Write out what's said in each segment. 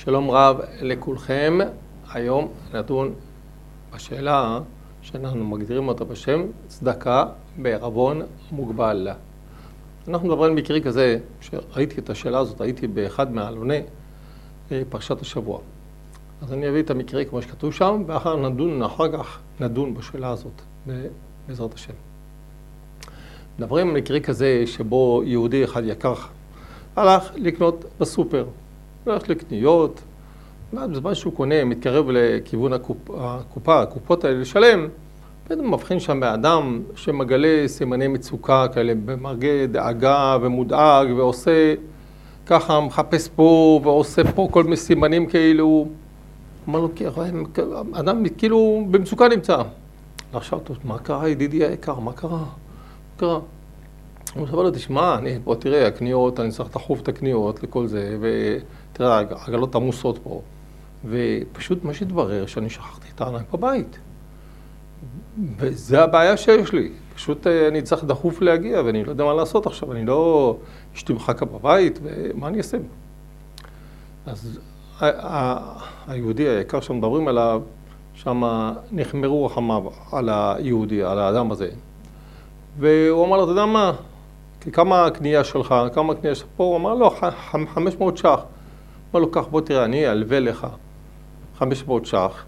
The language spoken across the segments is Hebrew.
שלום רב לכולכם. היום נדון בשאלה שאנחנו מגדירים אותה בשם צדקה בערבון מוגבל. אנחנו מדברים על מקרה כזה, שראיתי את השאלה הזאת, הייתי באחד מעלוני פרשת השבוע. אז אני אביא את המקרה כמו שכתוב שם, ואחר כך נדון בשאלה הזאת, בעזרת השם. מדברים על מקרה כזה שבו יהודי אחד יקר הלך לקנות בסופר, הולך לקניות, בזמן שהוא קונה, מתקרב לכיוון הקופות האלה לשלם, פתאום מבחין שם באדם שמגלה סימני מצוקה כאלה, במרגע דאגה ומודאג, ועושה ככה, מחפש פה ועושה פה כל מיני סימנים כאילו. אמר לו, אדם כאילו במצוקה נמצא. עכשיו, מה קרה ידידי היקר? מה קרה? מה קרה? הוא מספר לו, תשמע, בוא תראה, הקניות, אני צריך לחוף את הקניות לכל זה, ותראה, העגלות עמוסות פה. ופשוט מה שהתברר, שאני שכחתי את הענק בבית. וזה הבעיה שיש לי. פשוט אני צריך דחוף להגיע, ואני לא יודע מה לעשות עכשיו. אני לא אשתי מחכה בבית, ומה אני אעשה? אז היהודי היקר שמדברים עליו, שם נחמרו רחמיו על היהודי, על האדם הזה. והוא אמר לו, אתה יודע מה? כמה הקנייה שלך? כמה הקנייה שלך? פה הוא אמר לו, 500 ש"ח. אמר לו, כך, בוא תראה, אני אלווה לך 500 ש"ח,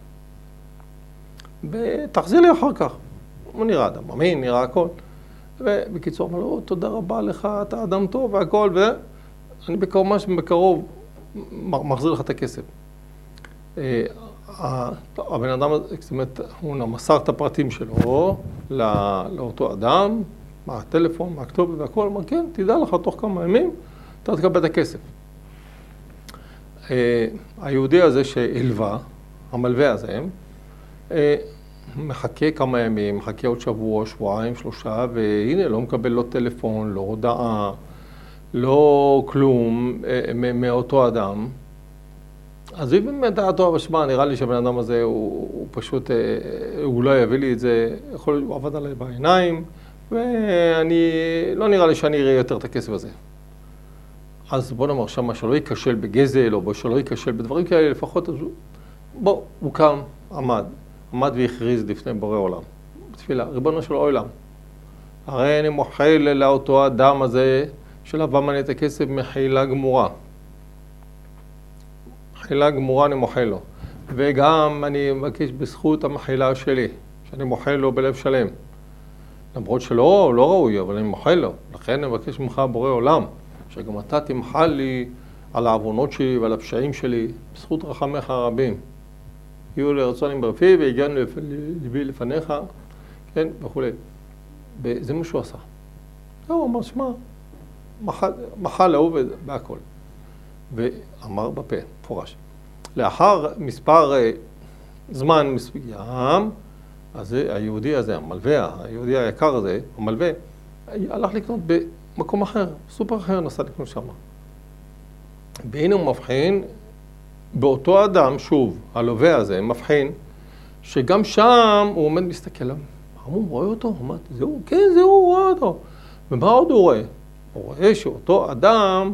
ותחזיר לי אחר כך. הוא נראה אדם אמין, נראה הכל. ובקיצור, אמר לו, תודה רבה לך, אתה אדם טוב והכל, ואני בקרוב מחזיר לך את הכסף. הבן אדם, זאת אומרת, הוא מסר את הפרטים שלו לאותו אדם, מה הטלפון, מה הכתובת והכל, אמר, כן, תדע לך, תוך כמה ימים, אתה תקבל את הכסף. היהודי הזה שהלווה, המלווה הזה, מחכה כמה ימים, מחכה עוד שבוע, שבועיים, 3, והנה, לא מקבל לא טלפון, לא הודעה, לא כלום מאותו אדם. אז אם באמת דעתו בשמה, נראה לי שהבן אדם הזה הוא פשוט, הוא לא יביא לי את זה, הוא עבד עליי בעיניים, ואני, לא נראה לי שאני אראה יותר את הכסף הזה. אז בוא נאמר שמה שלא ייכשל בגזל, או שלא ייכשל בדברים כאלה, לפחות, אז הוא קם, עמד והכריז לפני בורא עולם. בתפילה, ריבונו של עולם, הרי אני מוחל לאותו אדם הזה, שלבא מני את הכסף מחילה גמורה. מחילה גמורה אני מוחל לו. וגם אני מבקש בזכות המחילה שלי, שאני מוחל לו בלב שלם. למרות שלא ראוי, אבל אני מוחל לו. לכן אני מבקש ממך בורא עולם, שגם אתה תמחל לי על העוונות שלי ועל הפשעים שלי, בזכות רחמך הרבים. יהיו לרצונים ברפי והגענו לבי לפניך, כן, וכו'. וזה מה שהוא עשה. הוא אמר, שמע, מחל לאהוב בהכל. ואמר בפה, פורש. לאחר מספר זמן מסוים, אז היהודי הזה, המלווה, היהודי היקר הזה, המלווה, הלך לקנות במקום אחר, סופר אחר, נסע לקנות שם. והנה הוא מבחין, באותו אדם, שוב, הלווה הזה, מבחין, שגם שם הוא עומד מסתכל עליו. הוא רואה אותו? הוא אומר, זהו, כן, זהו, הוא רואה אותו. ומה עוד הוא רואה? הוא רואה שאותו אדם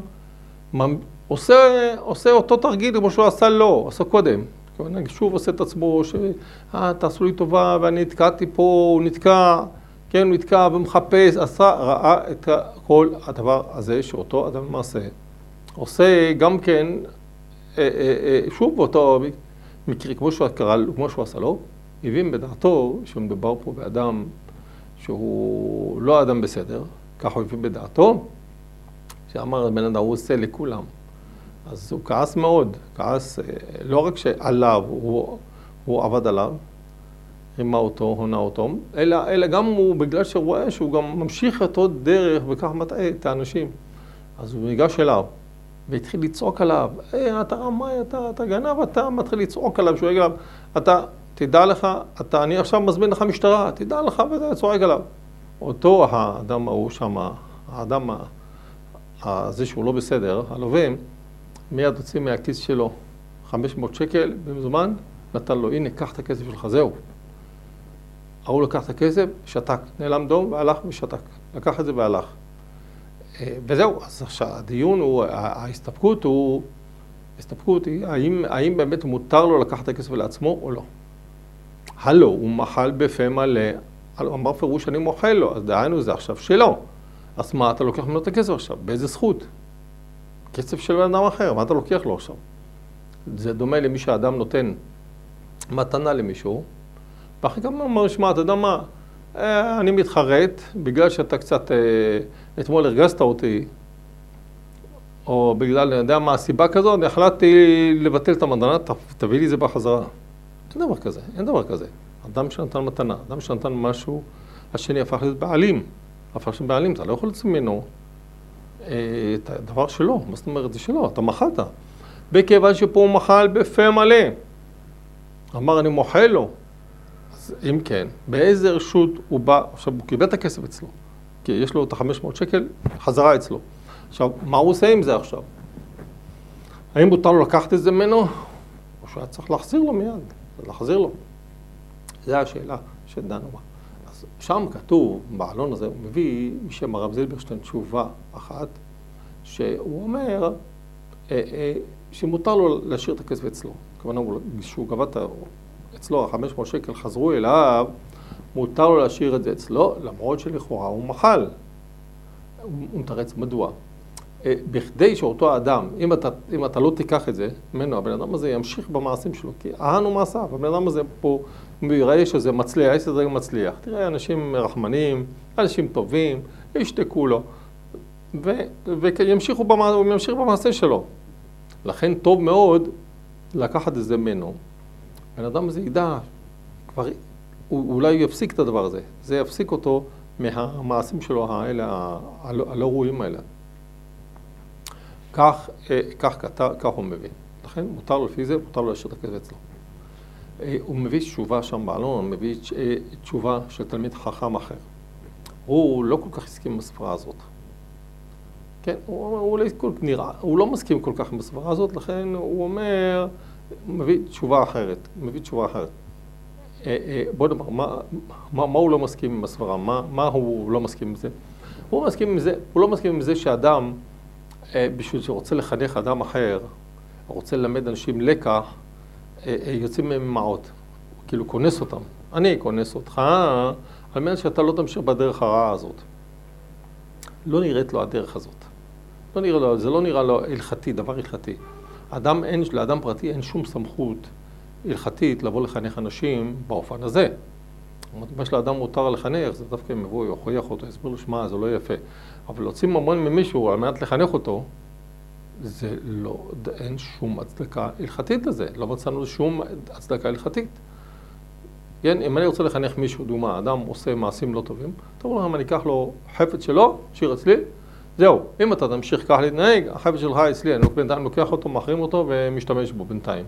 עושה אותו תרגיל כמו שהוא עשה לו, עשה קודם. שוב עושה את עצמו, תעשו לי טובה ואני נתקעתי פה, הוא נתקע, כן, הוא נתקע ומחפש, ראה את כל הדבר הזה שאותו אדם מעשה. עושה גם כן, שוב באותו מקרה, כמו שהוא עשה לו, הבין בדעתו שמדובר פה באדם שהוא לא אדם בסדר, ככה הוא הבין בדעתו, שאמר בן אדם, הוא עושה לכולם. אז הוא כעס מאוד, כעס לא רק שעליו, הוא עבד עליו, רימה אותו, הונה אותו, אלא גם הוא, בגלל שהוא רואה שהוא גם ממשיך אותו דרך וכך מטעה את האנשים. אז הוא ניגש אליו והתחיל לצעוק עליו, אתה רמאי, אתה גנב, אתה מתחיל לצעוק עליו, שהוא יגיד עליו, אתה, תדע לך, אני עכשיו מזמין לך משטרה, תדע לך ואתה צועק עליו. אותו האדם ההוא שם, האדם הזה שהוא לא בסדר, הלווה, מיד הוציא מהכיס שלו 500 שקל במזומן, נתן לו, הנה, קח את הכסף שלך, זהו. הוא לקח את הכסף, שתק, נעלם דום והלך ושתק. לקח את זה והלך. וזהו, אז עכשיו הדיון הוא, ההסתפקות הוא הסתפקות היא, האם באמת מותר לו לקחת את הכסף לעצמו או לא? הלו, הוא מחל בפה מלא, אמר פירוש אני מוחל לו, אז דהיינו זה עכשיו שלו. אז מה אתה לוקח ממנו את הכסף עכשיו? באיזה זכות? כסף של אדם אחר, מה אתה לוקח לו עכשיו? זה דומה למי שהאדם נותן מתנה למישהו, ואחרי גם אומר, שמע, אתה יודע מה, אני מתחרט, בגלל שאתה קצת, אתמול הרגזת אותי, או בגלל, אני יודע מה, הסיבה כזאת, אני החלטתי לבטל את המתנה, תביא לי את זה בחזרה. אין דבר כזה, אין דבר כזה. אדם שנתן מתנה, אדם שנתן משהו, השני הפך להיות בעלים. הפך להיות בעלים, אתה לא יכול לצאת ממנו את הדבר שלו. מה זאת אומרת? זה שלו, אתה מחלת. בכיוון שפה הוא מחל בפה מלא. אמר, אני מוחל לו. אז אם כן, באיזה רשות הוא בא, עכשיו הוא קיבל את הכסף אצלו. כי יש לו את ה-500 שקל חזרה אצלו. עכשיו, מה הוא עושה עם זה עכשיו? האם מותר לו לקחת את זה ממנו? או שהוא היה צריך להחזיר לו מיד. להחזיר לו. זו השאלה שדנו בה. אז שם כתוב, בעלון הזה, הוא מביא משם הרב זילברשטיין תשובה אחת, שהוא אומר שמותר לו להשאיר את הכסף אצלו. כמובן, כשהוא גבה אצלו, ה-500 שקל חזרו אליו, מותר לו להשאיר את זה אצלו, למרות שלכאורה הוא מחל. הוא מתרץ מדוע. בכדי שאותו האדם, אם אתה לא תיקח את זה ממנו, הבן אדם הזה ימשיך במעשים שלו, כי אהנו מעשיו, הבן אדם הזה פה, הוא יראה שזה מצליח, שזה מצליח. תראה, אנשים רחמנים, אנשים טובים, ישתקו לו, וימשיך במעשה שלו. לכן טוב מאוד לקחת את זה ממנו. הבן אדם הזה ידע, כבר, הוא אולי יפסיק את הדבר הזה, זה יפסיק אותו מהמעשים שלו האלה, הלא ראויים האלה. כך הוא מביא. לכן מותר לו לפי זה, מותר לו להשאיר את הכסף אצלו. הוא מביא תשובה שם בעלון, הוא מביא תשובה של תלמיד חכם אחר. הוא לא כל כך הסכים עם הסברה הזאת. כן, הוא לא מסכים כל כך עם הסברה הזאת, לכן הוא אומר, הוא מביא תשובה אחרת. בוא נאמר, מה הוא לא מסכים עם הסברה? מה הוא לא מסכים עם זה? הוא לא מסכים עם זה שאדם, בשביל שרוצה לחנך אדם אחר, רוצה ללמד אנשים לקח, יוצאים ממעות, כאילו כונס אותם. אני כונס אותך, על מנת שאתה לא תמשיך בדרך הרעה הזאת. לא נראית לו הדרך הזאת. זה לא נראה לו הלכתי, דבר הלכתי. לאדם פרטי אין שום סמכות הלכתית לבוא לחנך אנשים באופן הזה. מה שלאדם מותר לחנך, זה דווקא אם יבוא, יוכיח אותו, יסביר לו שמה, זה לא יפה. אבל להוציא ממון ממישהו על מנת לחנך אותו, זה לא, אין שום הצדקה הלכתית לזה. לא מצאנו שום הצדקה הלכתית. כן, אם אני רוצה לחנך מישהו, דומה, אדם עושה מעשים לא טובים, תראו לכם, אני אקח לו חפץ שלו, שיר אצלי, זהו, אם אתה תמשיך כך להתנהג, החפץ שלך אצלי, אני בינתיים לוקח אותו, מחרים אותו ומשתמש בו בינתיים.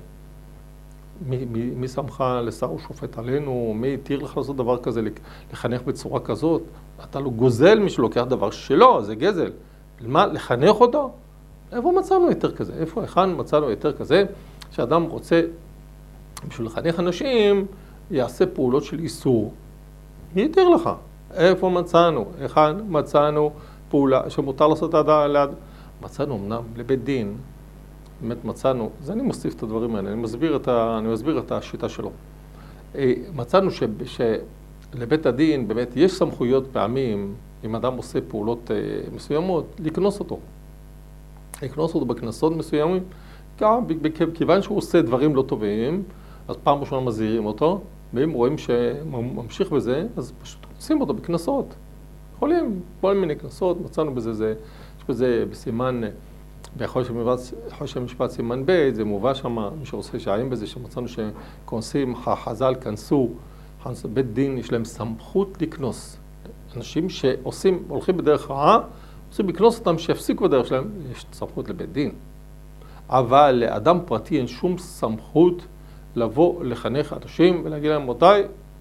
מי שמך לשר ושופט עלינו? מי התיר לך לעשות דבר כזה, לחנך בצורה כזאת? אתה לא גוזל מי שלוקח דבר שלו, זה גזל. מה, לחנך אותו? איפה מצאנו יותר כזה? היכן מצאנו יותר כזה? שאדם רוצה, בשביל לחנך אנשים, יעשה פעולות של איסור. מי יתיר לך? איפה מצאנו? היכן מצאנו פעולה שמותר לעשות ליד? מצאנו אמנם לבית דין. באמת מצאנו, זה אני מוסיף את הדברים האלה, אני מסביר את השיטה שלו. מצאנו שלבית הדין באמת יש סמכויות פעמים, אם אדם עושה פעולות מסוימות, לקנוס אותו. לקנוס אותו בכנסות מסוימים, כיוון שהוא עושה דברים לא טובים, אז פעם ראשונה מזהירים אותו, ואם רואים שממשיך בזה, אז פשוט עושים אותו בכנסות. יכולים, כל מיני כנסות, מצאנו בזה, יש בזה בסימן, בחודש המשפט סימן ב', זה מובא שם, מי שרוצה שעיים בזה, שמצאנו שכונסים, חז"ל כנסו, בית דין יש להם סמכות לקנוס. אנשים הולכים בדרך רעה, רוצים לקנוס אותם שיפסיקו בדרך שלהם, יש סמכות לבית דין. אבל לאדם פרטי אין שום סמכות לבוא לחנך אנשים ולהגיד להם, מותי,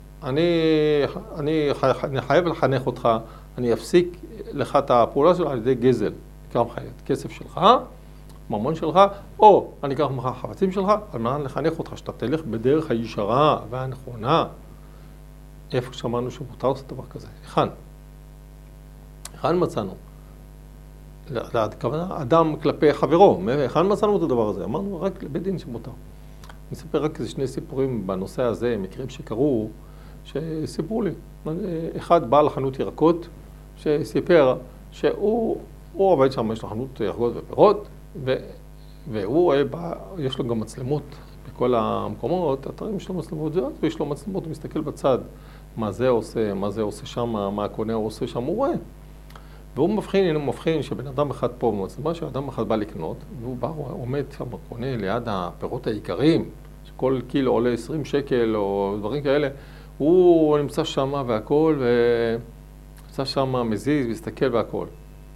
אני חייב לחנך אותך, אני אפסיק לך את הפעולה שלך על ידי גזל. קרם חיית, כסף שלך, ממון שלך, או אני אקח ממך חפצים שלך, על מנת לחנך אותך, שאתה תלך בדרך הישרה והנכונה. איפה שמענו שמותר לעשות דבר כזה? היכן מצאנו? הכוונה, אדם כלפי חברו. היכן מצאנו את הדבר הזה? אמרנו רק לבית דין שמותר. אני אספר רק איזה שני סיפורים בנושא הזה, מקרים שקרו, שסיפרו לי. אחד בעל חנות ירקות, שסיפר שהוא עובד שם, יש לו חנות ירקות ופירות, והוא יש לו גם מצלמות בכל המקומות, אתרים יש לו מצלמות, ויש לו מצלמות, הוא מסתכל בצד, מה זה עושה שם, מה הקונה עושה שם, הוא רואה. והוא מבחין שבן אדם אחד פה במצלמה, שאדם אחד בא לקנות, והוא בא, הוא עומד שם, קונה ליד הפירות העיקריים, שכל קילו עולה 20 שקל או דברים כאלה, הוא נמצא שם והכל, ונמצא שם מזיז, מסתכל והכל.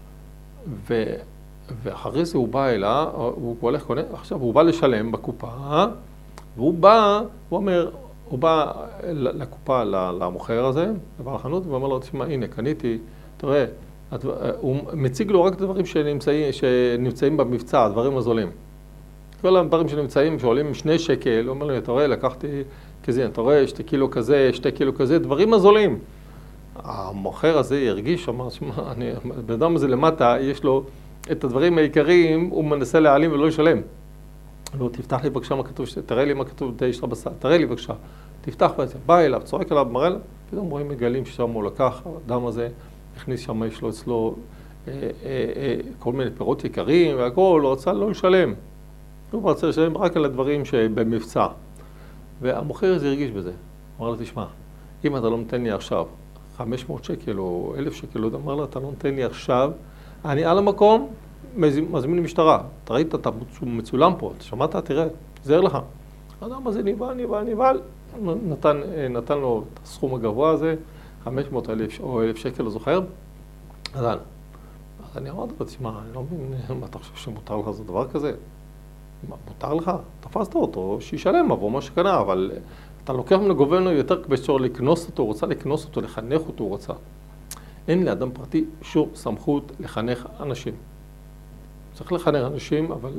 ואחרי זה הוא בא אליו, הוא הולך קונה, עכשיו הוא בא לשלם בקופה, והוא בא, הוא בא לקופה, למוכר הזה, לבעל החנות, ואומר לו, תשמע, הנה, קניתי, תראה, הוא מציג לו רק את הדברים שנמצאים במבצע, הדברים הזולים. כל הדברים שנמצאים, שעולים 2 שקל, הוא אומר לי, אתה רואה, לקחתי כזה, אתה רואה, 2 קילו כזה, 2 קילו כזה, דברים הזולים. המוכר הזה ירגיש, אמר, שמע, בן אדם הזה למטה, יש לו את הדברים העיקריים, הוא מנסה להעלים ולא לשלם. לא, תפתח לי בבקשה מה כתוב, תראה לי מה כתוב, יש לך בשר, תראה לי בבקשה. תפתח בעצם, בא אליו, צורק אליו, מראה לה, פתאום רואים מגלים ששם הוא לקח, האדם הזה הכניס שם, יש לו אצלו כל מיני פירות יקרים והכל, הוא רצה לא לשלם. הוא רצה לשלם רק על הדברים שבמבצע. והמוכר הזה הרגיש בזה. אמר לה, תשמע, אם אתה לא נותן לי עכשיו 500 שקל או 1,000 שקל, לא יודע, אמר לה, אתה לא נותן לי עכשיו, אני על המקום מזמין משטרה. אתה ראית, אתה מצולם פה, אתה שמעת, תראה, זהר לך. האדם הזה נבהל, נתן לו את הסכום הגבוה הזה, 500 או 1,000 שקל, לא זוכר. אז אני אמרתי לו, תשמע, אני לא מבין, מה אתה חושב שמותר לך זה דבר כזה? מותר לך? תפסת אותו, שישלם עבור מה שקנה, אבל אתה לוקח ממנו גובה ממנו יותר כבשור לקנוס אותו, הוא רוצה לקנוס אותו, לחנך אותו, הוא רוצה. אין לאדם פרטי שום סמכות לחנך אנשים. צריך לחנך אנשים, אבל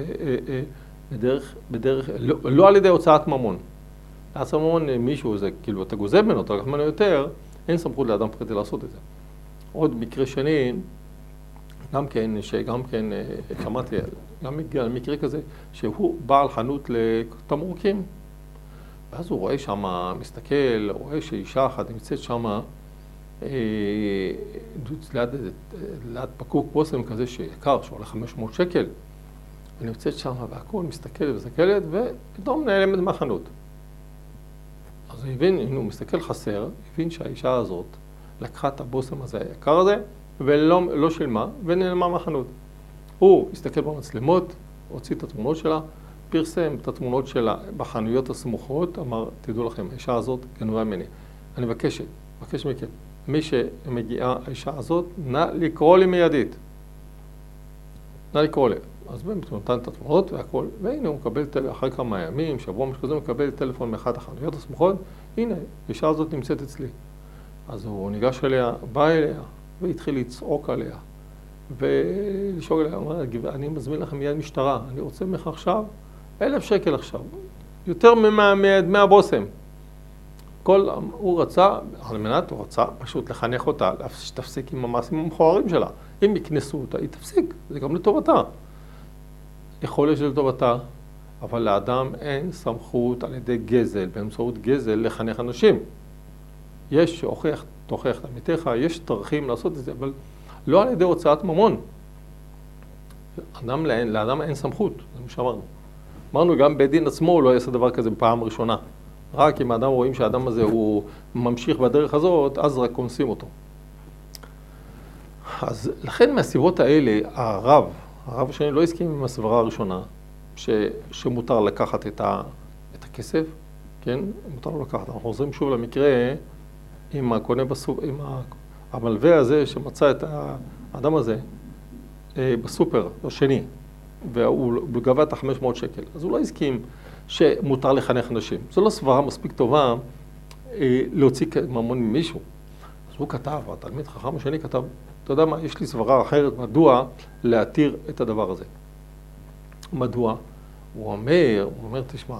בדרך, לא על ידי הוצאת ממון. הוצאת ממון מישהו, זה כאילו אתה גוזב ממנו, אתה לקח ממנו יותר, אין סמכות לאדם פרטי לעשות את זה. עוד מקרה שני, גם כן, שמעתי, גם הגיע למקרה כזה, שהוא בעל חנות לתמרוקים. ואז הוא רואה שם, מסתכל, רואה שאישה אחת נמצאת שם, ליד פקוק בושם כזה שיקר, שעולה 500 שקל. ונמצאת שם והכל, מסתכלת ומסתכלת, ופתאום נעלמת מהחנות. אז הוא הבין, אם הוא מסתכל חסר, הבין שהאישה הזאת לקחה את הבושם הזה היקר הזה, ולא שילמה, ונעלמה מהחנות. הוא הסתכל במצלמות, הוציא את התמונות שלה, פרסם את התמונות שלה בחנויות הסמוכות, אמר, תדעו לכם, האישה הזאת גנבה ממני. אני מבקש מכם, מי שמגיעה האישה הזאת, נא לקרוא לי מיידית. נא לקרוא לי. אז באמת הוא נתן את התמונות והכל, והנה הוא מקבל אחרי כמה ימים, שבוע משהו כזה, הוא מקבל טלפון מאחת החנויות הסמוכות, הנה, האישה הזאת נמצאת אצלי. אז הוא ניגש אליה, בא אליה, והתחיל לצעוק עליה. ולשאול אליה, הוא אומר, אני מזמין לכם מיד משטרה, אני רוצה ממך עכשיו 1,000 שקל עכשיו, יותר מדמי הבושם. הוא רצה, על מנת הוא רצה פשוט לחנך אותה, שתפסיק עם המעשים המכוערים שלה. אם יקנסו אותה, היא תפסיק, זה גם לטובתה. יכול להיות שלטובתה, אבל לאדם אין סמכות על ידי גזל, באמצעות גזל לחנך אנשים. יש תוכיח את עמיתך, יש דרכים לעשות את זה, אבל לא על ידי הוצאת ממון. לאדם אין סמכות, זה מה שאמרנו. אמרנו, גם בית דין עצמו הוא לא יעשה דבר כזה בפעם ראשונה. רק אם האדם רואים שהאדם הזה הוא ממשיך בדרך הזאת, אז רק קונסים אותו. אז לכן מהסיבות האלה, הרב השני לא הסכים עם הסברה הראשונה, שמותר לקחת את הכסף, כן? מותר לו לקחת. אנחנו חוזרים שוב למקרה עם הקונה עם המלווה הזה שמצא את האדם הזה בסופר השני, והוא גבה את ה-500 שקל. אז הוא לא הסכים שמותר לחנך אנשים. זו לא סברה מספיק טובה להוציא ממון ממישהו. אז הוא כתב, התלמיד חכם השני כתב, אתה יודע מה, יש לי סברה אחרת, מדוע להתיר את הדבר הזה. מדוע? הוא אומר, תשמע,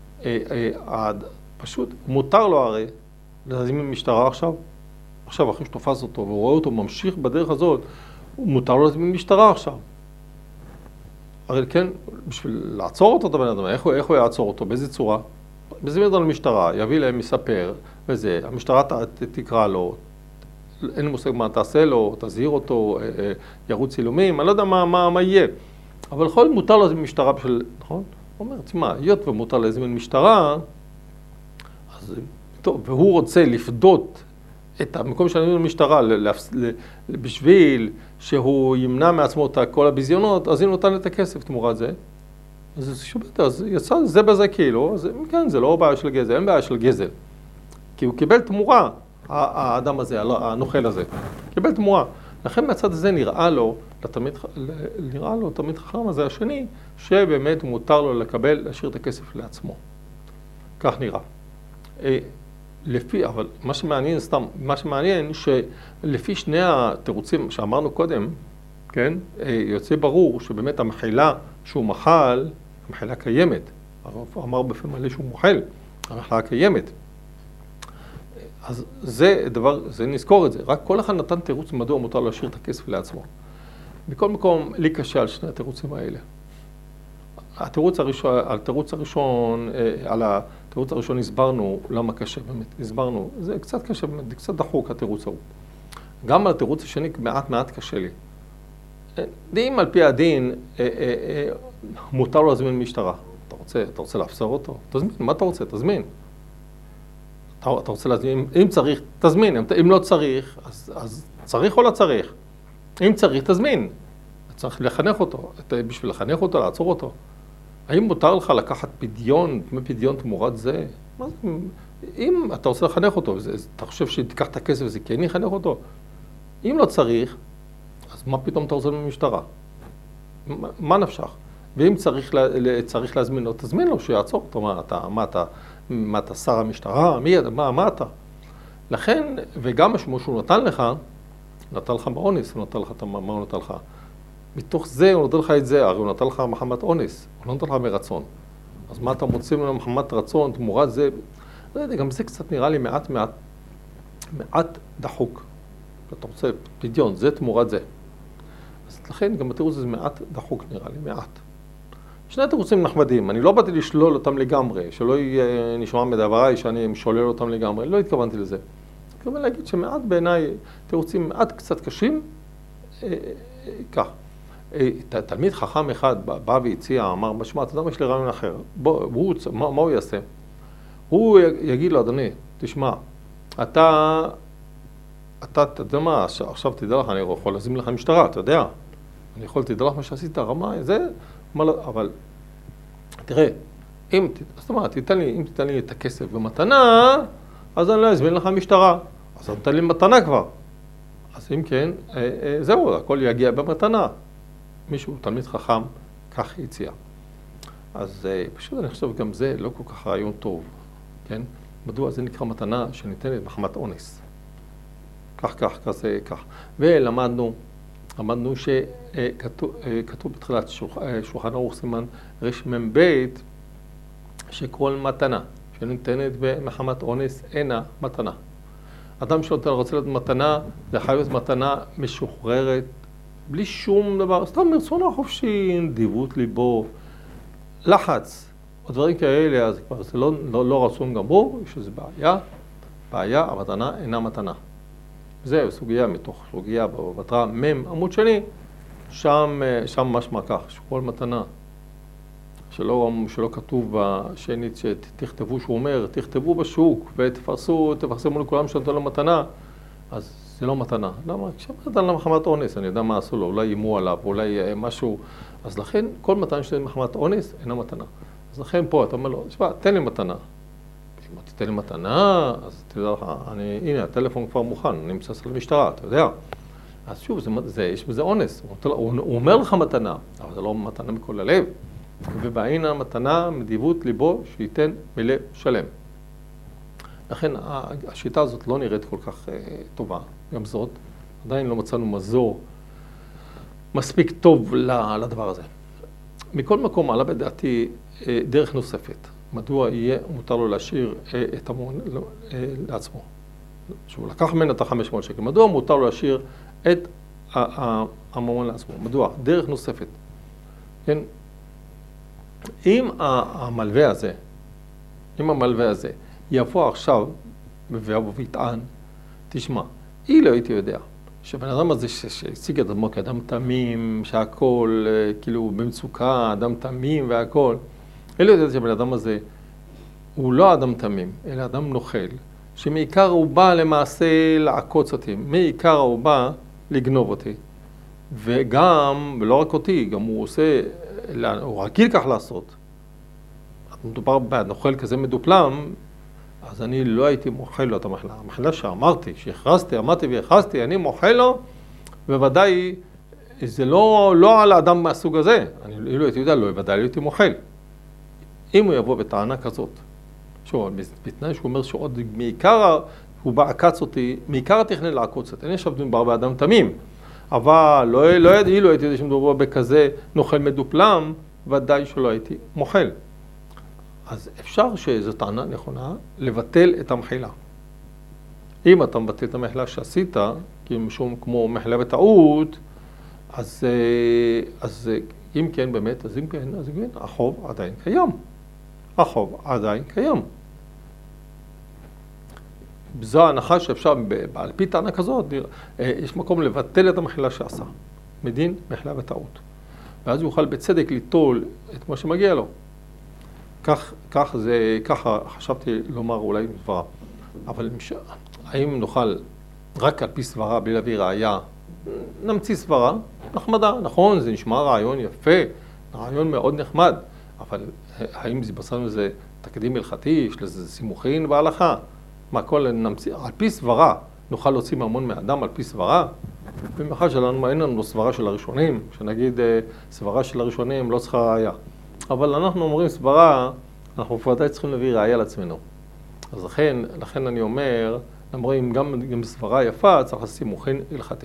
פשוט מותר לו הרי להזמין משטרה עכשיו אחרי שתופס אותו והוא רואה אותו ממשיך בדרך הזאת, מותר לו להזמין משטרה עכשיו. הרי כן, בשביל לעצור אותו את הבן אדם, איך הוא יעצור אותו, באיזה צורה? מזמין אותו למשטרה, יביא להם, מספר, וזה, המשטרה תקרא לו, אין לי מושג מה תעשה לו, תזהיר אותו, ירוץ צילומים, אני לא יודע מה יהיה. אבל יכול מותר להזמין משטרה בשביל, נכון? הוא אומר, תשמע, היות ומותר להזמין משטרה, אז טוב, והוא רוצה לפדות את המקום של המשטרה בשביל שהוא ימנע מעצמו את כל הביזיונות, אז היא נותן את הכסף תמורת זה. אז שובט, אז יצא זה בזה כאילו, אז כן, זה לא בעיה של גזל, אין בעיה של גזל. כי הוא קיבל תמורה, האדם הזה, הנוכל הזה, קיבל תמורה. לכן מהצד הזה נראה לו תמיד חכם הזה השני, שבאמת מותר לו להשאיר את הכסף לעצמו. כך נראה. אבל מה שמעניין שלפי שני התירוצים שאמרנו קודם, כן, יוצא ברור שבאמת המחילה שהוא מחל, המחילה קיימת. הרב אמר בפה מלא שהוא מוחל, המחילה קיימת. אז זה נזכור את זה. רק כל אחד נתן תירוץ מדוע מותר להשאיר את הכסף לעצמו. בכל מקום, לי קשה על שני התירוצים האלה. על התירוץ הראשון הסברנו למה קשה באמת, הסברנו, זה קצת קשה באמת, זה קצת דחוק התירוץ ההוא. גם על התירוץ השני מעט קשה לי. אם על פי הדין מותר לו להזמין משטרה, אתה רוצה להפסור אותו? תזמין, מה אתה רוצה? תזמין. אתה רוצה להזמין, אם צריך, תזמין, אם לא צריך, אז צריך או לא צריך? אם צריך, תזמין. צריך לחנך אותו, בשביל לחנך אותו, לעצור אותו. האם מותר לך לקחת פדיון תמורת זה? אם אתה רוצה לחנך אותו, אתה חושב שתיקח את הכסף וזה כן יחנך אותו? אם לא צריך, אז מה פתאום אתה רוצה במשטרה? מה נפשך? ואם צריך להזמין לו, תזמין לו שיעצור אותו. מה אתה שר המשטרה? מה אתה? לכן, וגם משהו שהוא נתן לך באונס, הוא נתן לך, מה הוא נתן לך? מתוך זה הוא נותן לך את זה, הרי הוא נתן לך מחמת אונס, הוא לא נותן לך מרצון. אז מה אתה מוצא ממנו מחמת רצון, תמורת זה? לא יודע, גם זה קצת נראה לי מעט דחוק. אתה רוצה פדיון, זה תמורת זה. אז לכן גם התירוץ הזה מעט דחוק נראה לי, מעט. שני התירוצים נחמדים, אני לא באתי לשלול אותם לגמרי, שלא יהיה נשמע מדבריי שאני משולל אותם לגמרי, לא התכוונתי לזה. התכוון להגיד שמעט בעיניי תירוצים מעט קצת קשים, כך. תלמיד חכם אחד בא והציע, אמר, משמע, אתה יודע מה יש לי רעיון אחר, מה הוא יעשה? הוא יגיד לו, אדוני, תשמע, אתה יודע מה, עכשיו תדע לך, אני יכול להזמין לך משטרה, אתה יודע, אני יכול, תדע לך מה שעשית, הרמה, זה, אבל תראה, אם תיתן לי את הכסף במתנה, אז אני לא אזמין לך משטרה, אז תיתן לי מתנה כבר. אז אם כן, זהו, הכל יגיע במתנה. מישהו, תלמיד חכם, כך הציע. אז פשוט אני חושב גם זה לא כל כך רעיון טוב, כן? מדוע זה נקרא מתנה שניתנת מחמת אונס. כך. ולמדנו שכתוב בתחילת שולחן ערוך סימן רמ"ב, שכל מתנה שניתנת במחמת אונס אינה מתנה. אדם שרוצה להיות מתנה, זה חייב להיות מתנה משוחררת, בלי שום דבר, סתם מרצון החופשי, נדיבות ליבו, לחץ, או דברים כאלה, אז כבר זה לא רצון גמור, יש איזו בעיה, המתנה אינה מתנה. זהו, סוגיה מתוך סוגיה בבטרה מ' עמוד שני, שם משמע כך, שכל מתנה, שלא כתוב בשנית שתכתבו, שהוא אומר, תכתבו בשוק ותפרסמו לכולם שנתן לו מתנה, אז זה לא מתנה. למה? כשמתן לו מחמת אונס, אני יודע מה עשו לו, אולי אימו עליו, אולי משהו, אז לכן כל מתנה שתהיה מחמת אונס אינה מתנה. אז לכן פה אתה אומר לו, תשמע, תן לי מתנה. אם תתן לי מתנה, אז תדע לך, הנה, הטלפון כבר מוכן, אני נמצא אצל המשטרה, אתה יודע. אז שוב, יש בזה אונס. הוא אומר לך מתנה, אבל זה לא מתנה מכל הלב. ובעינה מתנה מדיבות ליבו שייתן מלב שלם. לכן השיטה הזאת לא נראית כל כך טובה. גם זאת, עדיין לא מצאנו מזור מספיק טוב לדבר הזה. מכל מקום עלה בדעתי דרך נוספת. מדוע יהיה מותר לו להשאיר את המון לעצמו? שהוא לקח ממנו את ה-500 שקל. מדוע מותר לו להשאיר את הממון לעצמו. מדוע? דרך נוספת. כן? אם המלווה הזה יבוא עכשיו ויטען, תשמע, אילו הייתי יודע שבן אדם הזה שהציג את עצמו כאדם תמים, שהכל כאילו במצוקה, אדם תמים והכל, אילו יודע שבן אדם הזה הוא לא אדם תמים, אלא אדם נוכל, שמעיקר הוא בא למעשה לעקוץ אותי, מעיקר הוא בא לגנוב אותי. וגם, ולא רק אותי, גם הוא עושה, הוא רגיל כך לעשות. מדובר בנוכל כזה מדופלם, אז אני לא הייתי מוחל לו את המחלה. המחלה שאמרתי, אמרתי והכרזתי, אני מוחל לו, בוודאי זה לא על האדם מהסוג הזה. אני לא הייתי יודע, לא, בוודאי לא הייתי מוחל. אם הוא יבוא בטענה כזאת, שוב, בתנאי שהוא אומר שעוד מעיקר הוא בא עקץ אותי, מעיקר התכנן לעקוץ אותי. אני עכשיו מדובר באדם תמים, אבל לא הייתי יודע שמדובר בכזה נוכל מדופלם, ודאי שלא הייתי מוחל. אז אפשר שזו טענה נכונה לבטל את המחילה. אם אתה מבטל את המחילה שעשית, משום כמו מחילה בטעות, אז אם כן באמת, אז אם כן, החוב עדיין קיים. החוב עדיין קיים. זו ההנחה שאפשר, על פי טענה כזאת, יש מקום לבטל את המחילה שעשה. מדין מחילה בטעות. ואז יוכל בצדק ליטול את מה שמגיע לו. ככה חשבתי לומר אולי דברה. אבל האם נוכל רק על פי סברה בלי להביא ראייה? נמציא סברה, נחמדה, נכון, זה נשמע רעיון יפה, רעיון מאוד נחמד, אבל האם זה בסדר לזה תקדים הלכתי, יש לזה סימוכין בהלכה? מה כל נמציא, על פי סברה, נוכל להוציא ממון מאדם על פי סברה? במיוחד שלנו, אין לנו סברה של הראשונים, שנגיד סברה של הראשונים לא צריכה ראייה. אבל אנחנו אומרים סברה, אנחנו ודאי צריכים להביא ראייה לעצמנו. אז לכן אני אומר, אומרים גם סברה יפה, צריך לשים מוכן הלכתי.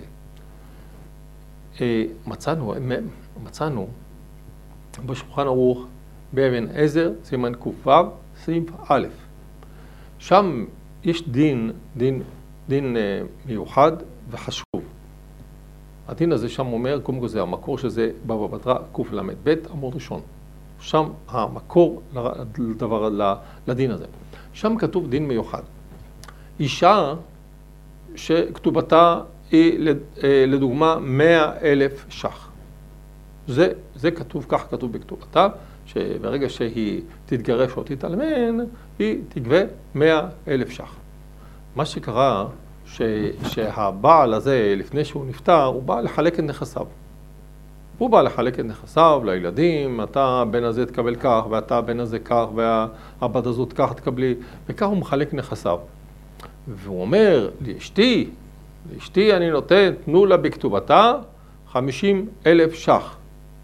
מצאנו בשולחן ערוך באבן עזר, סימן ק"ו, סעיף א'. שם יש דין מיוחד וחשוב. הדין הזה שם אומר, קודם כל זה המקור שזה בבא בתרא קל"ב עמוד ראשון. שם המקור לדין הזה. שם כתוב דין מיוחד. אישה שכתובתה היא לדוגמה 100,000 ש"ח. זה כתוב, כך כתוב בכתובתה, שברגע שהיא תתגרש או תתאלמן, היא תגבה 100,000 ש"ח. מה שקרה, שהבעל הזה, לפני שהוא נפטר, הוא בא לחלק את נכסיו. הוא בא לחלק את נכסיו לילדים, אתה בן הזה תקבל כך, ואתה בן הזה כך, והבת הזאת כך תקבלי, וכך הוא מחלק נכסיו. והוא אומר, לאשתי אני נותן, תנו לה בכתובתה 50,000 ש"ח.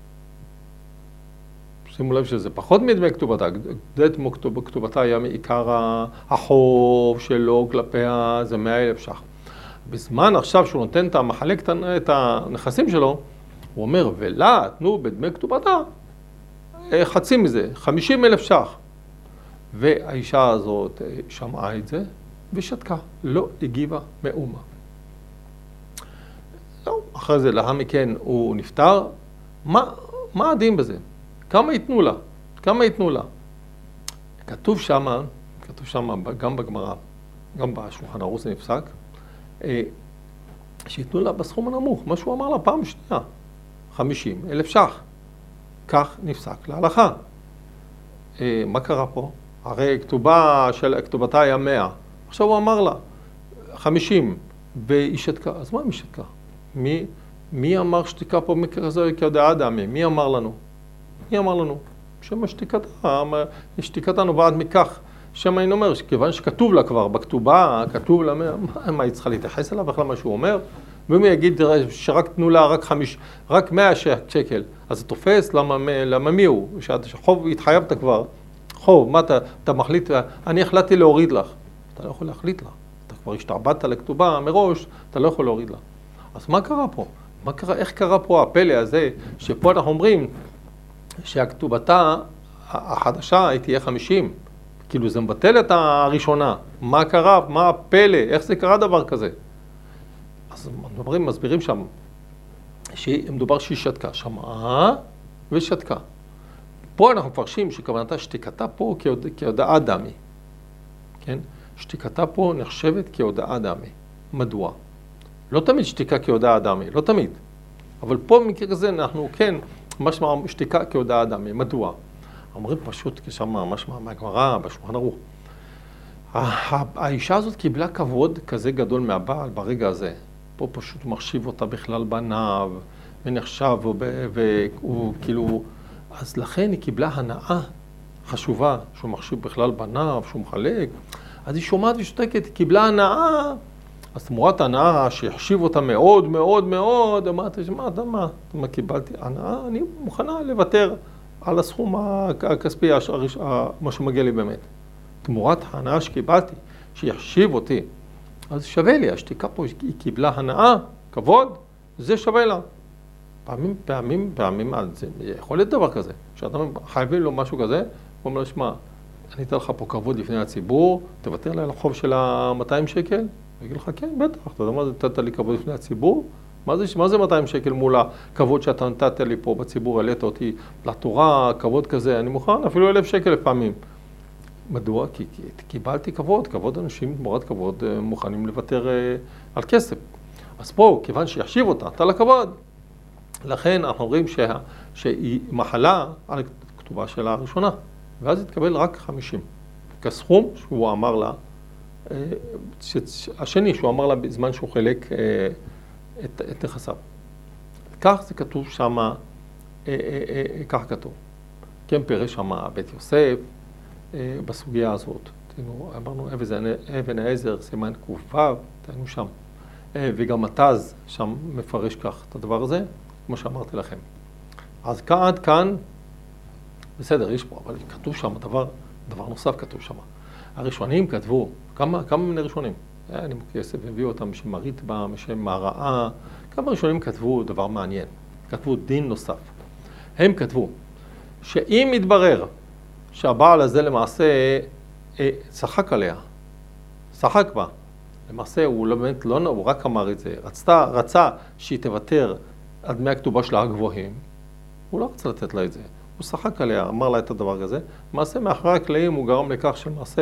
שימו לב שזה פחות מדמי כתובתה, דמי כתובתה היה מעיקר החוב שלו כלפיה, זה 100,000 ש"ח. בזמן עכשיו שהוא נותן מחלק את הנכסים שלו, הוא אומר, ולה, תנו בדמי כתובתה, חצי מזה, 50,000 ש"ח. והאישה הזאת שמעה את זה ושתקה, לא הגיבה מאומה. לא, אחרי זה, לאחר מכן הוא נפטר. מה הדין בזה? כמה ייתנו לה? כמה ייתנו לה? כתוב שמה, גם בגמרא, גם בשולחן ערוך זה נפסק, שייתנו לה בסכום הנמוך, מה שהוא אמר לה פעם שנייה, 50,000 ש"ח. כך נפסק להלכה. מה קרה פה? הרי כתובתה היה 100. עכשיו הוא אמר לה 50, והיא שתקה. אז מה היא שתקה? מי אמר שתיקה פה מקרה כזה כדעה דמי? מי אמר לנו? מי אמר לנו? שמה שתיקתה נובעת מכך. שמה אני אומר, כיוון שכתוב לה כבר בכתובה, כתוב לה, מה היא צריכה להתייחס אליו בכלל מה שהוא אומר? ואם הוא יגיד שרק תנו לה רק 100 שקל, אז זה תופס, למה מי הוא? שהחוב התחייבת כבר, חוב, מה אתה מחליט, אני החלטתי להוריד לך. אתה לא יכול להחליט לה. אתה כבר השתעבדת לכתובה מראש, אתה לא יכול להוריד לה. אז מה קרה פה? איך קרה פה הפלא הזה, שפה אנחנו אומרים שהכתובתה החדשה היא תהיה 50, כאילו זה מבטל את הראשונה. מה קרה? מה הפלא? איך זה קרה דבר כזה? אז מסבירים שם שמדובר שהיא שתקה, שמעה ושתקה. פה אנחנו מפרשים שכוונתה שתיקתה פה כהודאה דמי. כן? שתיקתה פה נחשבת כהודאה דמי. מדוע? לא תמיד שתיקה כהודאה דמי, לא תמיד. אבל פה במקרה כזה אנחנו כן, משמע שתיקה כהודאה דמי. מדוע? אומרים פשוט כשמה, משמע מהגמרא, בשולחן ערוך. האישה הזאת קיבלה כבוד כזה גדול מהבעל ברגע הזה. פה פשוט מחשיב אותה בכלל בניו, ונחשב, והוא כאילו... אז לכן היא קיבלה הנאה חשובה, שהוא מחשיב בכלל בניו, שהוא מחלק. אז היא שומעת ושותקת, היא קיבלה הנאה, אז תמורת ההנאה שהחשיב אותה מאוד מאוד מאוד, אמרתי, מה קיבלתי הנאה? אני מוכנה לוותר על הסכום הכספי, מה שמגיע לי באמת. תמורת ההנאה שקיבלתי, שהחשיב אותי, אז שווה לי, השתיקה פה, היא קיבלה הנאה, כבוד, זה שווה לה. פעמים, זה יכול להיות דבר כזה, שאתם חייבים לו משהו כזה, הוא אומר, שמע, אני אתן לך פה כבוד לפני הציבור, תוותר לי על החוב של ה-200 שקל? הוא יגיד לך, כן, בטח, אתה יודע מה זה, נתת לי כבוד לפני הציבור? מה זה 200 שקל מול הכבוד שאתה נתת לי פה בציבור, העלית אותי לתורה, כבוד כזה, אני מוכן, אפילו 1,000 שקל לפעמים. מדוע? כי קיבלתי כבוד אנשים תמורת כבוד מוכנים לוותר על כסף. אז פה, כיוון שיחשיב אותה, נתן לה כבוד. לכן אנחנו רואים שהיא מחלה על הכתובה שלה הראשונה, ואז היא תקבל רק 50. כסכום שהוא אמר לה, השני שהוא אמר לה בזמן שהוא חילק את נכסיו. כך זה כתוב שם, כך כתוב. כן פירש שם בית יוסף בסוגיה הזאת. אמרנו אבן העזר, סימן ק"ו, תהיינו שם. וגם התז שם מפרש כך את הדבר הזה, כמו שאמרתי לכם. אז עד כאן, בסדר, יש פה, אבל כתוב שם דבר נוסף כתוב שם. הראשונים כתבו, כמה מיני ראשונים? אני כסף הביאו אותם שמרית בה, משם מהרעה. כמה ראשונים כתבו דבר מעניין, כתבו דין נוסף. הם כתבו שאם יתברר שהבעל הזה למעשה צחק עליה, צחק בה, למעשה הוא באמת לא, הוא רק אמר את זה, רצה שהיא תוותר על דמי הכתובה שלה הגבוהים, הוא לא רצה לתת לה את זה, הוא צחק עליה, אמר לה את הדבר הזה, למעשה מאחורי הקלעים הוא גרם לכך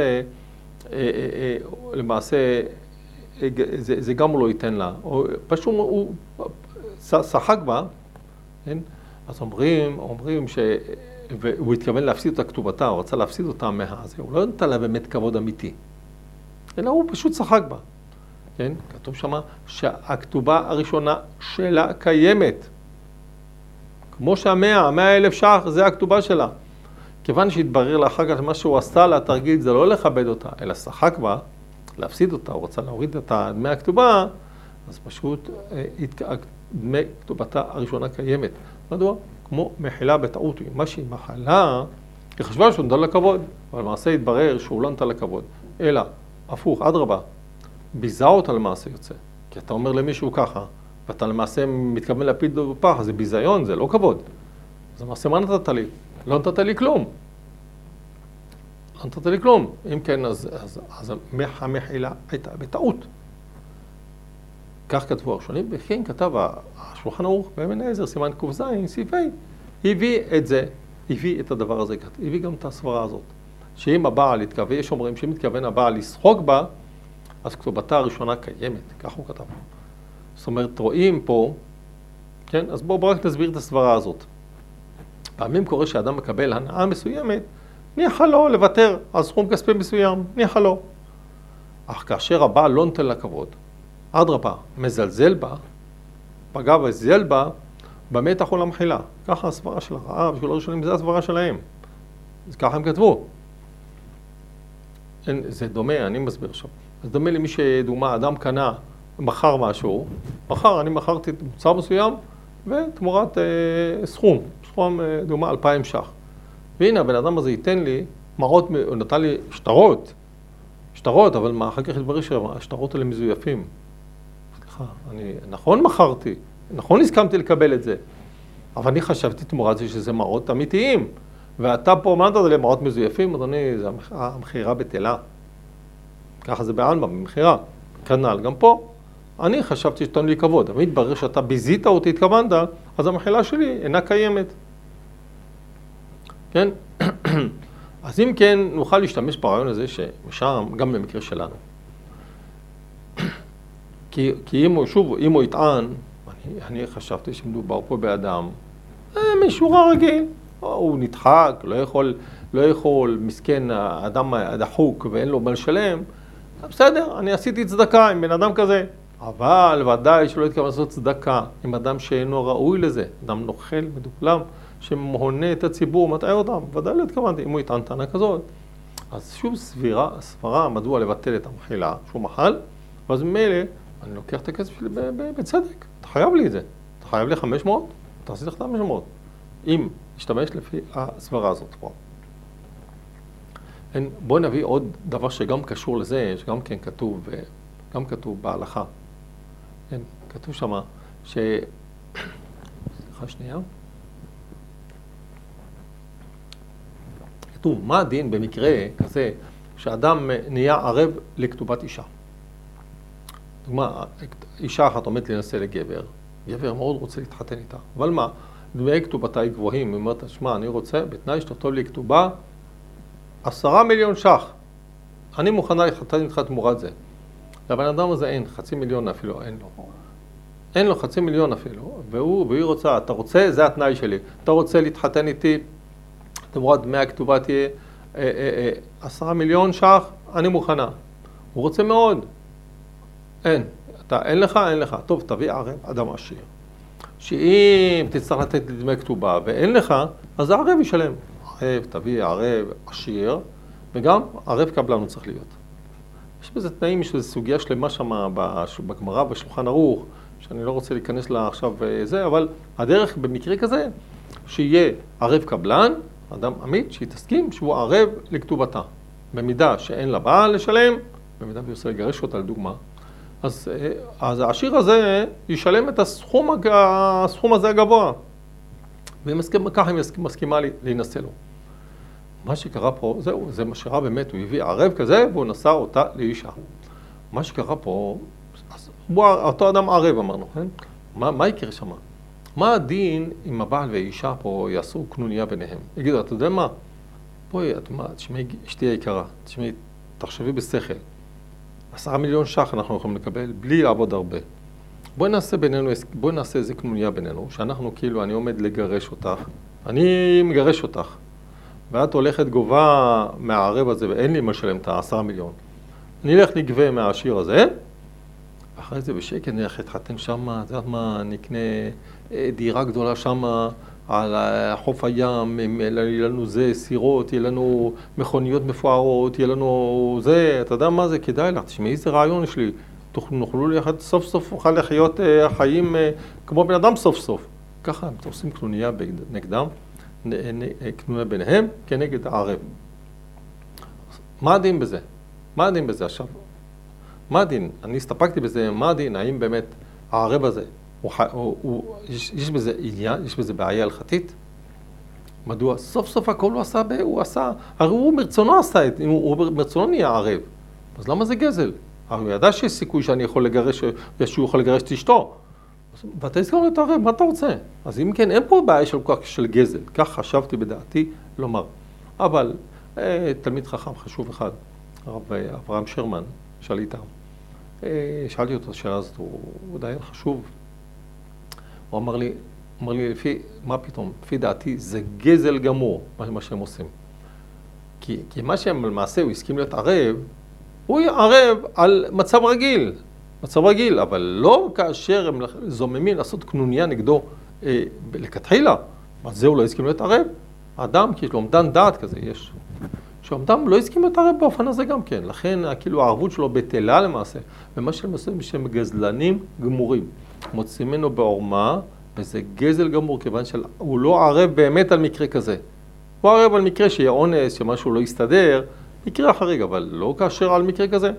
למעשה זה גם הוא לא ייתן לה, פשוט הוא צחק בה, כן? אז אומרים והוא התכוון להפסיד אותה כתובתה, הוא רצה להפסיד אותה מהזה, הוא לא נתן לה באמת כבוד אמיתי, אלא הוא פשוט צחק בה. כן? כתוב שמה שהכתובה הראשונה שלה קיימת. כמו שה100,000 ש"ח, זה הכתובה שלה. כיוון שהתברר לה אחר כך מה שהוא עשה לה, תרגיל, זה לא לכבד אותה, אלא שחק בה, להפסיד אותה, הוא רצה להוריד את דמי הכתובה, אז פשוט דמי כתובתה הראשונה קיימת. מדוע? כמו מחילה בטעות. מה שהיא מחלה, היא חשבה שהוא נתן לה כבוד, אבל למעשה התברר שהוא לא נתן לה כבוד. אלא, הפוך, אדרבה, ביזה אותה למעשה יוצא. כי אתה אומר למישהו ככה, ואתה למעשה מתכוון להפיל לו בפח, זה ביזיון, זה לא כבוד. אז למעשה מה נתת לי? לא נתת לי כלום. לא נתת לי כלום. אם כן, אז המחילה הייתה בטעות. כך כתבו הראשונים, וכן כתב השולחן ערוך באבן העזר, סימן ק"ז, סעיף ה', הביא את זה, הביא את הדבר הזה, הביא גם את הסברה הזאת. שאם הבעל יתכוון, יש אומרים שאם יתכוון הבעל לשחוק בה, אז כתובתה הראשונה קיימת, כך הוא כתב. זאת אומרת, רואים פה, כן? אז בואו רק נסביר את הסברה הזאת. פעמים קורה שאדם מקבל הנאה מסוימת, ניחא לו לוותר על סכום כספי מסוים, ניחא לו. אך כאשר הבעל לא נותן לה כבוד, אדרבה, מזלזל בה, פגע וזלזל בה, באמת תחול המחילה. ככה הסברה של הרעה, ושל הראשונים, זה הסברה שלהם. אז ככה הם כתבו. זה דומה, אני מסביר עכשיו. זה דומה למי שדומה, אדם קנה, מכר משהו, אני מכרתי מוצר מסוים, ותמורת סכום דומה 2,000 ש"ח. והנה, הבן אדם הזה ייתן לי מראות, הוא נתן לי שטרות, אבל מה, אחר כך התברר שהשטרות האלה מזויפים. סליחה, נכון מכרתי, נכון הסכמתי לקבל את זה, אבל אני חשבתי תמורת זה שזה מראות אמיתיים. ואתה פה, מה אתה יודע, מראות מזויפים? אדוני, זה המחירה בטלה. ככה זה בעלמא, במחירה. כנ"ל גם פה. אני חשבתי שתן לי כבוד, אבל מתברר שאתה ביזית אותי, התכוונת, אז המחילה שלי אינה קיימת. כן? אז אם כן, נוכל להשתמש ברעיון הזה שמשם, גם במקרה שלנו. כי אם הוא יטען, אני חשבתי שמדובר פה באדם, משורה רגיל, הוא נדחק, לא יכול, מסכן, האדם דחוק ואין לו מה לשלם, בסדר, אני עשיתי צדקה עם בן אדם כזה, אבל ודאי שלא התכוון לעשות צדקה עם אדם שאינו ראוי לזה, אדם נוכל, מדופלם, שמהונה את הציבור, מטעה אותם, ודאי לא התכוונתי, אם הוא יטען טענה כזאת. אז שוב סברה, מדוע לבטל את המחילה שהוא מחל, ואז ממילא אני לוקח את הכסף שלי בצדק, אתה חייב לי את זה, אתה חייב לי 500, אתה עשית לך 500, אם נשתמש לפי הסברה הזאת פה. בואו נביא עוד דבר שגם קשור לזה, שגם כן כתוב בהלכה. כן, כתוב שמה, סליחה שנייה. כתוב, מה הדין במקרה כזה שאדם נהיה ערב לכתובת אישה? דוגמה, אישה אחת עומדת להינשא לגבר, גבר מאוד רוצה להתחתן איתה, אבל מה? דמי כתובתה היא גבוהים, היא אומרת, שמע, אני רוצה, בתנאי שתכתוב לי כתובה 10 מיליון ש"ח. אני מוכנה להתחתן איתך תמורת זה. לבן אדם הזה אין, 500,000 אפילו, אין לו. אין לו 500,000 אפילו, והיא רוצה, אתה רוצה, זה התנאי שלי. אתה רוצה להתחתן איתי, תמורת דמי הכתובה תהיה 10 מיליון ש"ח, אני מוכנה. הוא רוצה מאוד. אין לך. טוב, תביא ערב, אדם עשיר. שאם תצטרך לתת לי דמי כתובה ואין לך, אז הערב ישלם. תביא ערב עשיר, וגם ערב קבלן הוא צריך להיות. יש בזה תנאים, יש בזה סוגיה שלמה שם בגמרא, בשולחן ערוך, שאני לא רוצה להיכנס לה עכשיו זה, אבל הדרך במקרה כזה, שיהיה ערב קבלן, אדם עמית, שיתסכים שהוא ערב לכתובתה. במידה שאין לה בעל לשלם, במידה והיא עושה לגרש אותה לדוגמה, אז העשיר הזה ישלם את הסכום הזה הגבוה. וככה היא מסכימה להינשא לו. מה שקרה פה, זהו, זה מה שקרה באמת, הוא הביא ערב כזה והוא נשא אותה לאישה. מה שקרה פה, אותו אדם ערב אמרנו, כן? מה יקרה שם? מה הדין אם הבעל והאישה פה יעשו קנוניה ביניהם? יגידו, אתה יודע מה? בואי, תשמעי, אשתי היקרה, תשמעי, תחשבי בשכל. 10 מיליון ש"ח אנחנו יכולים לקבל בלי לעבוד הרבה. בואי נעשה איזה קנוניה בינינו, שאנחנו כאילו, אני עומד לגרש אותך, אני מגרש אותך, ואת הולכת גובה מהערב הזה, ואין לי מה לשלם את 10 מיליון. אני אלך נגבה מהעשיר הזה, אחרי זה בשקט נלך להתחתן שמה, את יודעת מה, נקנה דירה גדולה שמה, על חוף הים, יהיה לנו זה, סירות, יהיה לנו מכוניות מפוארות, יהיה לנו זה, אתה יודע מה זה, כדאי לך, תשמעי איזה רעיון יש לי, נוכלו ליחד סוף סוף אוכל לחיות חיים כמו בן אדם סוף סוף. ככה הם עושים קנוניה נגדם, קנוניה ביניהם כנגד הערב. מה הדין בזה? מה הדין בזה עכשיו? מה הדין? אני הסתפקתי בזה, מה הדין? האם באמת הערב הזה, יש בזה עניין, יש בזה בעיה הלכתית? מדוע? סוף סוף הכל הוא עשה, הרי הוא מרצונו עשה, הוא מרצונו נהיה ערב. אז למה זה גזל? הרי הוא ידע שיש סיכוי שאני יכול לגרש, שהוא יכול לגרש את אשתו. ואתה הזכר לו את הערב, מה אתה רוצה? אז אם כן, אין פה בעיה של גזל. כך חשבתי בדעתי לומר. אבל תלמיד חכם חשוב אחד, הרב אברהם שרמן, שליטה. שאלתי אותו השאלה הזאת, הוא דיין חשוב. הוא אמר לי, מה פתאום? לפי דעתי זה גזל גמור, מה שהם עושים. כי מה שהם למעשה, הוא הסכים להיות ערב, הוא ערב על מצב רגיל, אבל לא כאשר הם זוממים לעשות קנוניה נגדו לכתחילה. אז זהו לא הסכים להיות ערב. האדם, כי יש לו עמדן דעת כזה, יש. שהאדם לא הסכים להיות ערב באופן הזה גם כן. לכן, כאילו, הערבות שלו בטלה למעשה. ומה שהם עושים שהם גזלנים גמורים. מוצאים ממנו בעורמה, וזה גזל גמור, כיוון שהוא לא ערב באמת על מקרה כזה. הוא ערב על מקרה שיהיה אונס, שמשהו לא יסתדר, מקרה חריג, אבל לא כאשר על מקרה כזה.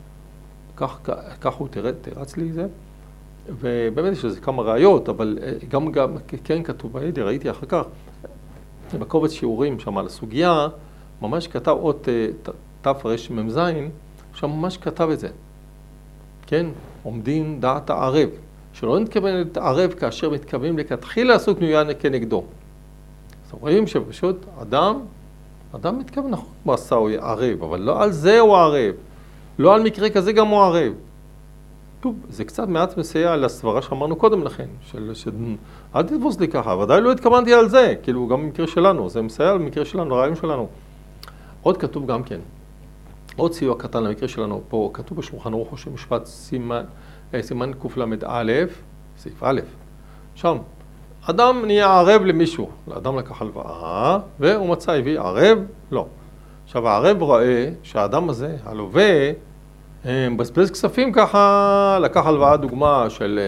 כך הוא תרץ לי זה. ובאמת יש לזה כמה ראיות, אבל גם כן כתוב, ראיתי אחר כך, בקובץ שיעורים שם על הסוגיה, ממש כתב עוד תרמ"ז, שם ממש כתב את זה. כן? עומדים דעת הערב, שלא נתכוון להתערב כאשר מתכוונים לכתחילה לעשות קנויה כנגדו. אז רואים שפשוט אדם מתכוון נכון מעשה הוא ערב, אבל לא על זה הוא ערב, לא על מקרה כזה גם הוא ערב. טוב, זה קצת מעט מסייע לסברה שאמרנו קודם לכן, אל תתפוס לי ככה, ודאי לא התכוונתי על זה, כאילו גם במקרה שלנו, זה מסייע במקרה שלנו, הרעיון שלנו. עוד כתוב גם כן, עוד סיוע קטן למקרה שלנו, פה כתוב בשולחן ערוך של משפט סימן קל"א, סעיף א', שם, אדם נהיה ערב למישהו, אדם לקח הלוואה, והוא מצא הביא ערב, לא. עכשיו הערב רואה שהאדם הזה, הלווה, מבזבז כספים ככה, לקח הלוואה דוגמה של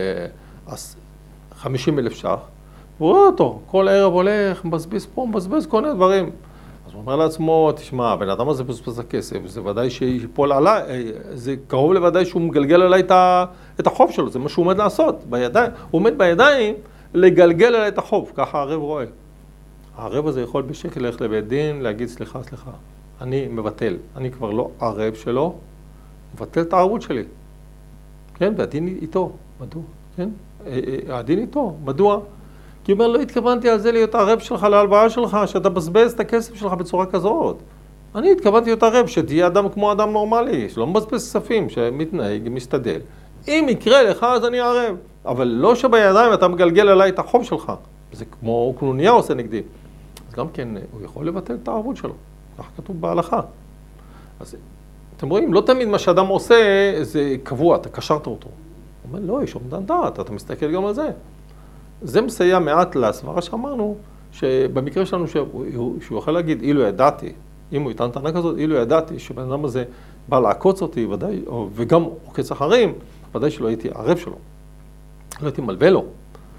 50,000 ש"ח, הוא רואה אותו, כל ערב הולך, מבזבז פה, מבזבז כל מיני דברים. אז הוא אומר לעצמו, תשמע, הבן אדם הזה מבזבז הכסף, זה ודאי שיפול עליי, זה קרוב לוודאי שהוא מגלגל עליי את החוב שלו, זה מה שהוא עומד לעשות, בידיים, הוא עומד בידיים לגלגל עליי את החוב, ככה הערב רואה. הערב הזה יכול בשקל ללכת לבית דין, להגיד סליחה, אני מבטל, אני כבר לא ערב שלו, מבטל את הערבות שלי. כן, והדין איתו, מדוע? כן, הדין איתו, מדוע? כי הוא אומר, לא התכוונתי על זה להיות ערב שלך להלוואה שלך, שאתה מבזבז את הכסף שלך בצורה כזאת. אני התכוונתי להיות ערב, שתהיה אדם כמו אדם נורמלי, שלא מבזבז כספים, שמתנהג, משתדל. אם יקרה לך, אז אני ערב. אבל לא שבידיים אתה מגלגל עליי את החוב שלך. זה כמו קנוניה עושה נגדי. אז גם כן, הוא יכול לבטל את הערבות שלו. כך כתוב בהלכה. אז אתם רואים, לא תמיד מה שאדם עושה זה קבוע, אתה קשרת אותו. הוא אומר, לא, יש אומדן דעת, אתה מסתכל גם על זה. זה מסייע מעט לסברה שאמרנו, שבמקרה שלנו שהוא יכול להגיד, אילו ידעתי, אם הוא יטען טענה כזאת, אילו ידעתי שבן אדם הזה בא לעקוץ אותי, ודאי, וגם עוקץ אחרים, ודאי שלא הייתי ערב שלו, לא הייתי מלווה לו.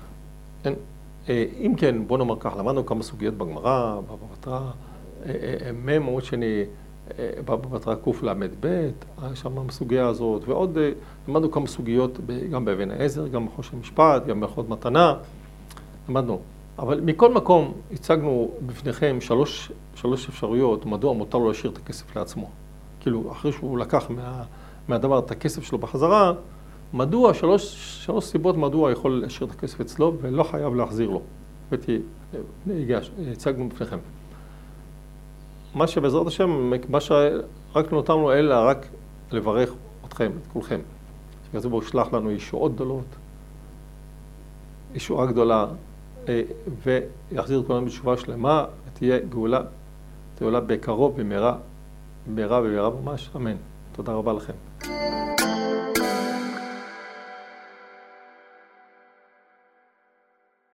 אם כן, בוא נאמר כך, למדנו כמה סוגיות בגמרא, בבא בתרא, עמוד שני, בבא בתרא קל"ב, שם בסוגיה הזאת, ועוד למדנו כמה סוגיות גם באבן העזר, גם בחושן משפט, גם בהלכות מתנה, למדנו. אבל מכל מקום הצגנו בפניכם שלוש אפשרויות, מדוע מותר לו להשאיר את הכסף לעצמו. כאילו, אחרי שהוא לקח מהדבר את הכסף שלו בחזרה, מדוע, שלוש סיבות מדוע יכול להשאיר את הכסף אצלו ולא חייב להחזיר לו. הצגנו בפניכם. מה שבעזרת השם, מה שרק נותר לנו אלא רק לברך אתכם, את כולכם. שכתוב בו שלח לנו ישועות גדולות, ישועה גדולה, ויחזיר את כולנו בתשובה שלמה, ותהיה גאולה בקרוב, במהרה ממש, אמן. תודה רבה לכם.